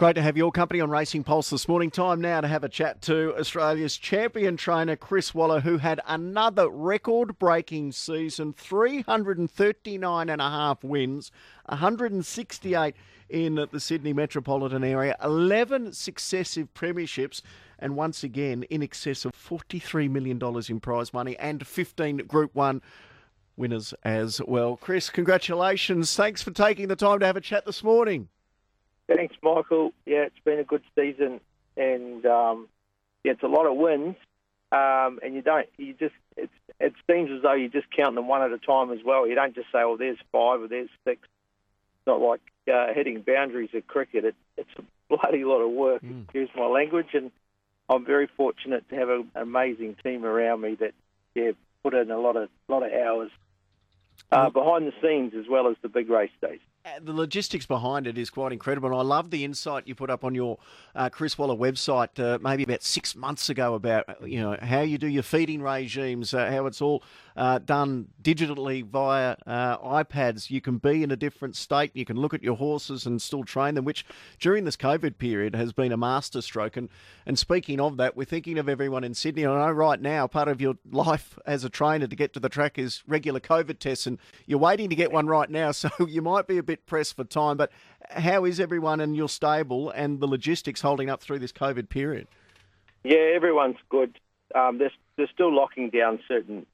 Great to have your company on Racing Pulse this morning. Time now to have a chat to Australia's champion trainer, Chris Waller, who had another record-breaking season, 339 and a half wins, 168 in the Sydney metropolitan area, 11 successive premierships, and once again in excess of $43 million in prize money and 15 Group 1 winners as well. Chris, congratulations. Thanks for taking the time to have a chat this morning. Thanks, Michael. Yeah, it's been a good season, and it's a lot of wins. And it seems as though you just count them one at a time as well. You don't just say, "Oh, there's 5 or there's 6." It's not like hitting boundaries at cricket. It's a bloody lot of work. Excuse my language, and I'm very fortunate to have an amazing team around me that put in a lot of hours behind the scenes as well as the big race days. The logistics behind it is quite incredible, and I love the insight you put up on your Chris Waller website maybe about 6 months ago about how you do your feeding regimes, how it's all done digitally via iPads. You can be in a different state, you can look at your horses and still train them, which during this COVID period has been a masterstroke. And speaking of that, we're thinking of everyone in Sydney. I know right now part of your life as a trainer to get to the track is regular COVID tests, and you're waiting to get one right now, so you might be a bit pressed for time. But how is everyone in your stable and the logistics holding up through this COVID period? Yeah, everyone's good. They're still locking down certain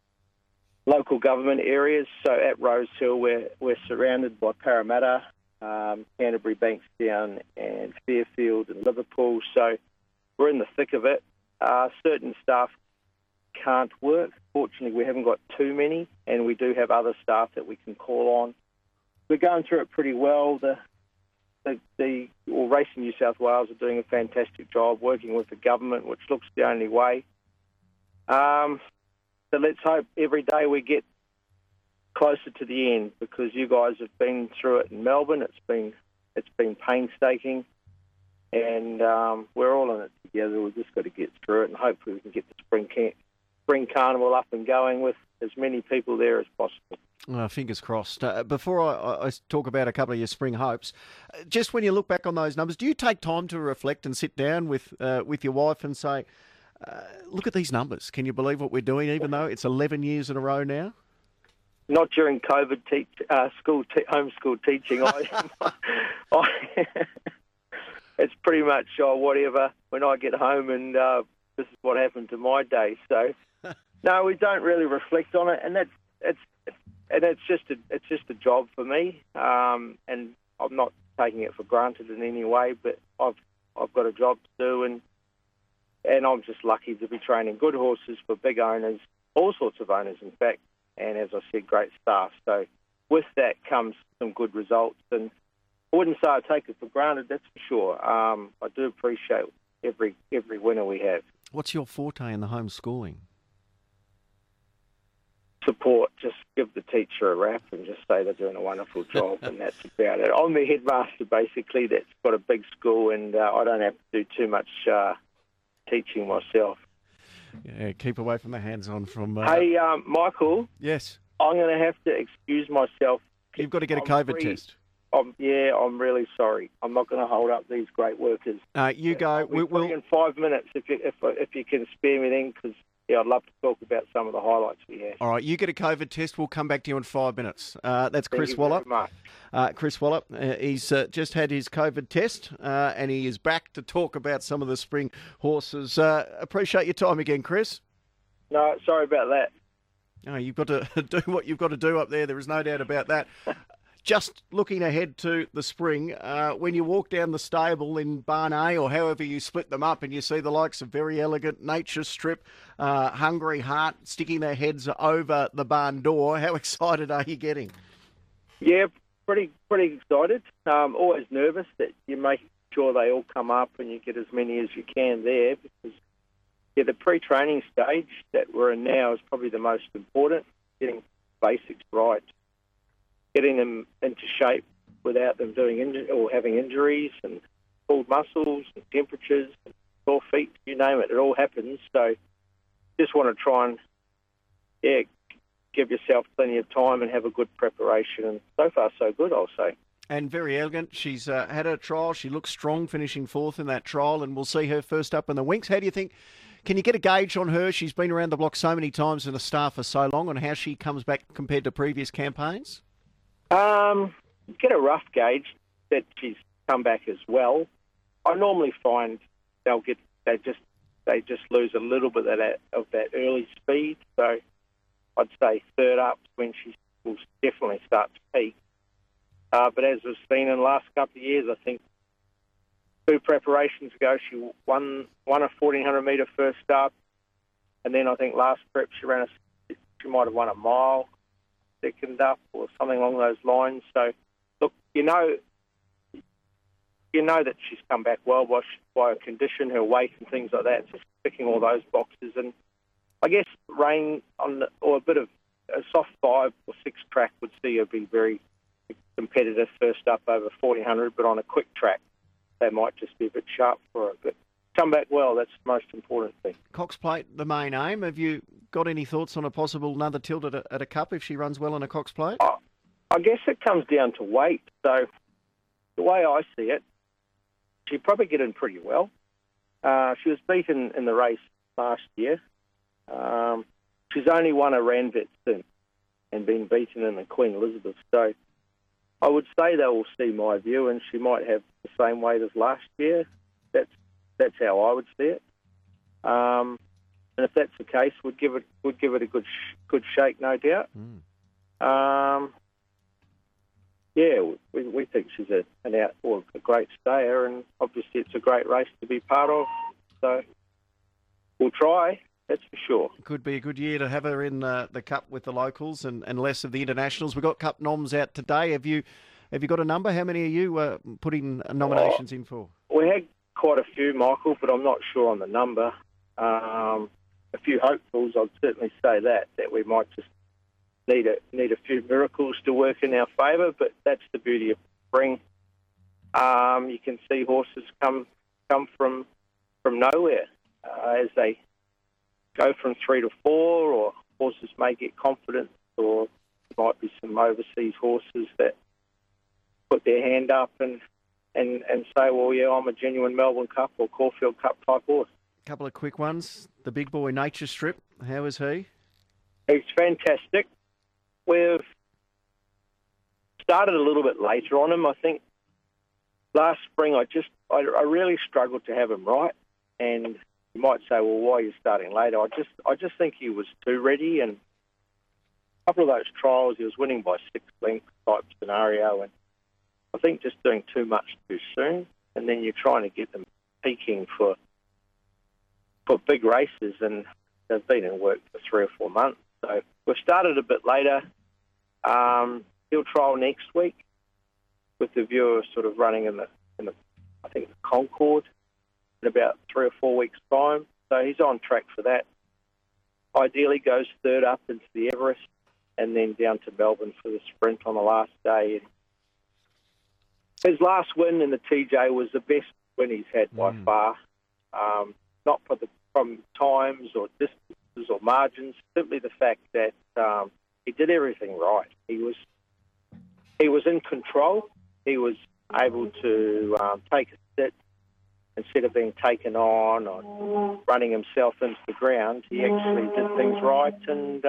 local government areas. So at Rosehill, we're surrounded by Parramatta, Canterbury, Bankstown and Fairfield and Liverpool. So we're in the thick of it. Certain staff can't work. Fortunately, we haven't got too many, and we do have other staff that we can call on. We're going through it pretty well. Racing New South Wales are doing a fantastic job working with the government, which looks the only way. So let's hope every day we get closer to the end, because you guys have been through it in Melbourne. It's been painstaking, and we're all in it together. We've just got to get through it, and hopefully we can get the spring carnival up and going with as many people there as possible. Fingers crossed. Before I talk about a couple of your spring hopes, just when you look back on those numbers, do you take time to reflect and sit down with your wife and say, look at these numbers, can you believe what we're doing, even though it's 11 years in a row now? Not during COVID homeschool teaching. It's pretty much whatever when I get home, and this is what happened to my day. So, no, we don't really reflect on it, and it's just a job for me, and I'm not taking it for granted in any way. But I've got a job to do, and I'm just lucky to be training good horses for big owners, all sorts of owners, in fact. And as I said, great staff. So with that comes some good results, and I wouldn't say I take it for granted. That's for sure. I do appreciate every winner we have. What's your forte in the homeschooling? Support. Just give the teacher a rap and just say they're doing a wonderful job, and that's about it. I'm the headmaster, basically, that's got a big school, and I don't have to do too much teaching myself. Yeah, keep away from the hands-on from... Hey, Michael. Yes? I'm going to have to excuse myself. You've got to get a COVID test. I'm really sorry. I'm not going to hold up these great workers. You go. We'll in 5 minutes if you can spare me then, because I'd love to talk about some of the highlights we had. All right, you get a COVID test. We'll come back to you in 5 minutes. That's Chris Waller. Chris Waller. He's just had his COVID test, and he is back to talk about some of the spring horses. Appreciate your time again, Chris. No, sorry about that. No, you've got to do what you've got to do up there. There is no doubt about that. Just looking ahead to the spring, when you walk down the stable in Barn A, or however you split them up, and you see the likes of Very Elegant, Nature Strip, Hungry Heart sticking their heads over the barn door, how excited are you getting? Yeah, pretty excited. Always nervous that you make sure they all come up and you get as many as you can there, because the pre-training stage that we're in now is probably the most important, getting basics right, getting them into shape without them doing or having injuries and pulled muscles and temperatures and sore feet, you name it. It all happens. So just want to try and give yourself plenty of time and have a good preparation. And so far, so good, I'll say. And very elegant. She's had her trial. She looks strong, finishing fourth in that trial, and we'll see her first up in the Winx. How do you think? Can you get a gauge on her? She's been around the block so many times in a star for so long, on how she comes back compared to previous campaigns. Get a rough gauge that she's come back as well. I normally find they just lose a little bit of that early speed. So I'd say third up when she will definitely start to peak. But as we've seen in the last couple of years, I think 2 preparations ago she won a 1400 metre first up, and then I think last prep she might have won a mile second up or something along those lines. So look, you know that she's come back well by her condition, her weight, and things like that. So ticking all those boxes, and I guess rain or a bit of a soft 5 or 6 track would see her be very competitive first up over 1400, but on a quick track they might just be a bit sharp for her. But come back well, that's the most important thing. Cox Plate, the main aim. Have you got any thoughts on a possible another tilt at a cup if she runs well on a Cox Plate? I guess it comes down to weight. So the way I see it, she'd probably get in pretty well. She was beaten in the race last year. She's only won a Ranvet since and been beaten in the Queen Elizabeth. So I would say they will see my view, and she might have the same weight as last year. That's how I would see it. And if that's the case, would give it a good shake, no doubt. We think she's a great stayer, and obviously it's a great race to be part of. So we'll try. That's for sure. Could be a good year to have her in the Cup with the locals and less of the internationals. We've got Cup noms out today. Have you got a number? How many are you putting nominations in for? We had quite a few, Michael, but I'm not sure on the number. A few hopefuls, I'd certainly say that we might just need a few miracles to work in our favour, but that's the beauty of spring. You can see horses come from nowhere as they go from 3 to 4, or horses may get confidence, or there might be some overseas horses that put their hand up and say, well, yeah, I'm a genuine Melbourne Cup or Caulfield Cup type horse. A couple of quick ones. The big boy Nature Strip, how is he? He's fantastic. We've started a little bit later on him. I think last spring I really struggled to have him right, and you might say, well, why are you starting later? I just think he was too ready, and a couple of those trials he was winning by 6 lengths type scenario, and I think just doing too much too soon, and then you're trying to get them peaking for big races, and they've been in work for 3 or 4 months. So we've started a bit later. He'll trial next week with the view of sort of running in the I think the Concord in about 3 or 4 weeks' time. So he's on track for that. Ideally goes third up into the Everest and then down to Melbourne for the sprint on the last day. His last win in the TJ was the best win he's had by far. Not from times or distances or margins, simply the fact that he did everything right. He was in control. He was able to take a sit instead of being taken on or running himself into the ground. He actually did things right, and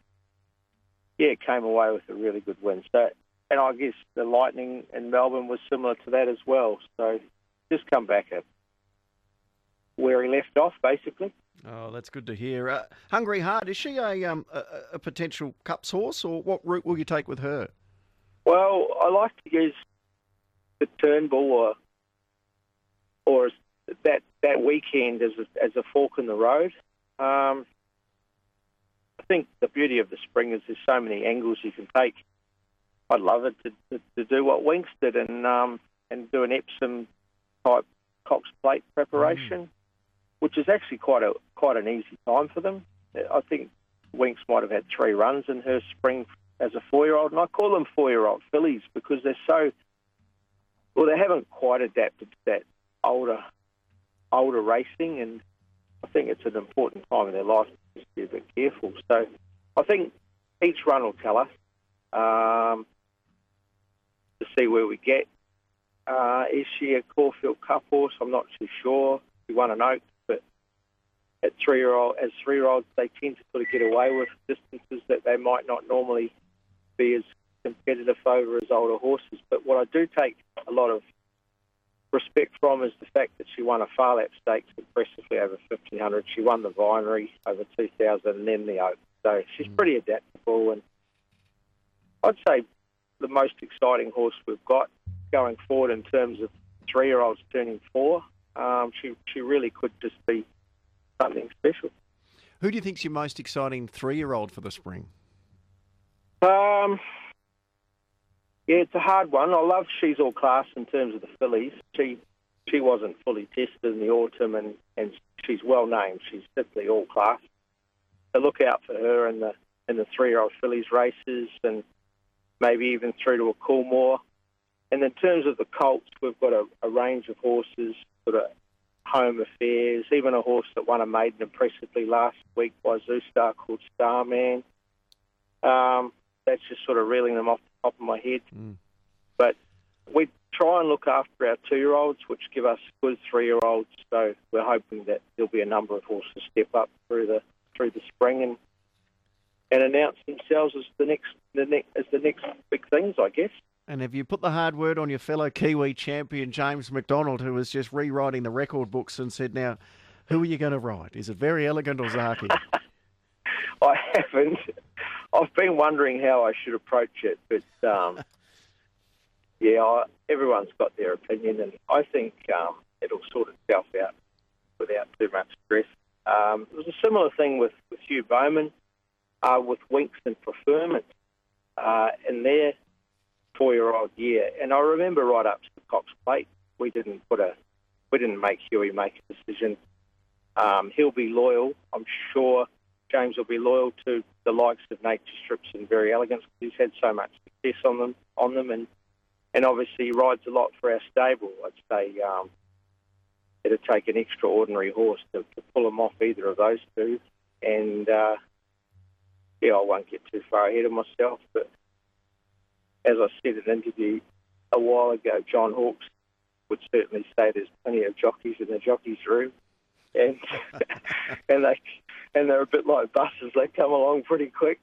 came away with a really good win. So, and I guess the Lightning in Melbourne was similar to that as well. So, just come back at where he left off, basically. Oh, that's good to hear. Hungry Heart, is she a potential Cups horse, or what route will you take with her? Well, I like to use the Turnbull or that weekend as a fork in the road. I think the beauty of the spring is there's so many angles you can take. I'd love it to do what Winx did and do an Epsom type Cox Plate preparation, which is actually quite an easy time for them. I think Winx might have had 3 runs in her spring as a 4-year-old, and I call them 4-year-old fillies because they haven't quite adapted to that older racing, and I think it's an important time in their life to be a bit careful. So I think each run will tell us. The see where we get. Is she a Caulfield Cup horse? I'm not too sure. She won an Oaks, but as three-year-olds, they tend to sort of get away with distances that they might not normally be as competitive over as older horses. But what I do take a lot of respect from is the fact that she won a Far Lap Stakes impressively over 1,500. She won the Vinery over 2,000 and then the Oaks. So she's pretty adaptable, and I'd say the most exciting horse we've got going forward in terms of three-year-olds turning 4. She really could just be something special. Who do you think's your most exciting 3-year-old for the spring? Yeah, it's a hard one. I love She's All Class in terms of the fillies. She wasn't fully tested in the autumn, and she's well named. She's simply all class. So look out for her in the 3-year-old fillies races, and maybe even through to a Coolmore. And in terms of the colts, we've got a range of horses, sort of home affairs, even a horse that won a maiden impressively last week by Zoostar called Starman. That's just sort of reeling them off the top of my head. But we try and look after our 2-year-olds, which give us good 3-year-olds. So we're hoping that there'll be a number of horses step up through the spring and announce themselves as the next big things, I guess. And have you put the hard word on your fellow Kiwi champion, James McDonald, who was just rewriting the record books and said, now, who are you going to ride? Is it Very Elegant or Zaki? I haven't. I've been wondering how I should approach it, but everyone's got their opinion, and I think it'll sort itself out without too much stress. It was a similar thing with Hugh Bowman, with Winks and Preferment in their 4-year-old year, and I remember right up to the Cox Plate, we didn't make Huey make a decision. He'll be loyal, I'm sure. James will be loyal to the likes of Nature Strips and Very Elegant because he's had so much success on them, and obviously he rides a lot for our stable. I'd say it'd take an extraordinary horse to pull him off either of those two, and I won't get too far ahead of myself, but as I said in an interview a while ago, John Hawkes would certainly say there's plenty of jockeys in the jockeys' room, and they're a bit like buses; they come along pretty quick.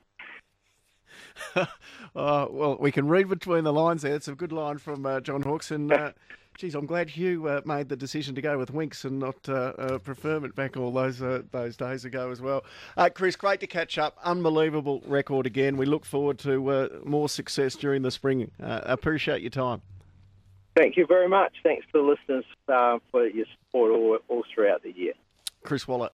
Well, we can read between the lines there. It's a good line from John Hawkes, and geez, I'm glad Hugh made the decision to go with Winks and not Preferment back all those days ago as well. Chris, great to catch up. Unbelievable record again. We look forward to more success during the spring. Appreciate your time. Thank you very much. Thanks to the listeners for your support all throughout the year. Chris Waller,